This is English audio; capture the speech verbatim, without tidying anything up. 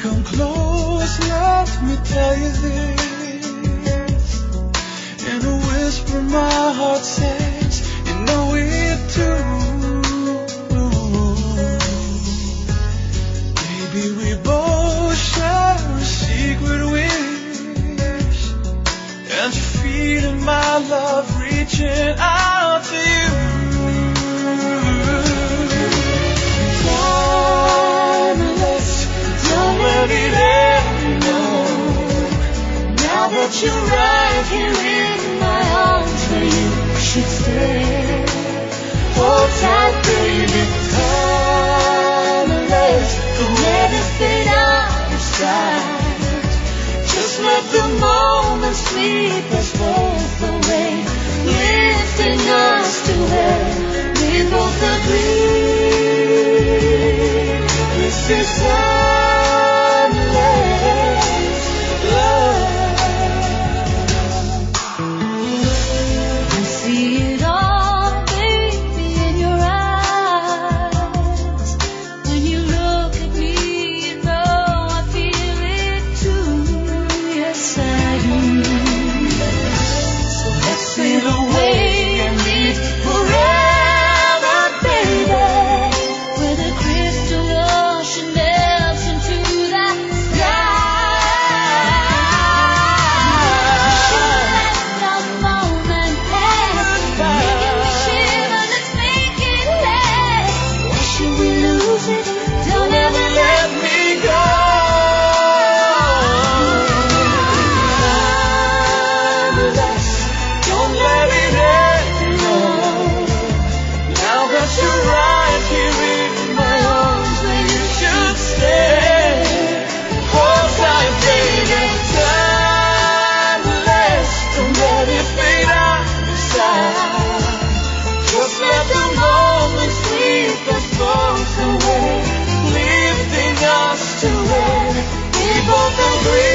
Come close, let me tell you this. In a whisper my heart says, you know it too. Maybe we both share a secret wish, and you're feeling my love reaching out to you. Timeless, don't let it end, no. Now that you're right here in my arms, where you should stay. Hold tight, baby. Timeless, don't let it fade out of sight. Just let the moment sweep us both away, lifting us to where we both agree. This is timeless love. I see it all, baby, in your eyes. When you look at me, you know I feel it too. Yes, I do. So let's sail away and live forever, baby, where the crystal ocean melts into the sky. Let the moment pass, making me shiver, let's make it last. Why should we lose it? Don't ever let me go. Timeless, don't let it end, no. Now that you're right here in my arms, where you should stay. Hold tight, baby. Timeless, don't let it fade out of sight. Just let the moment sweep us both away, lifting us to where we both agree.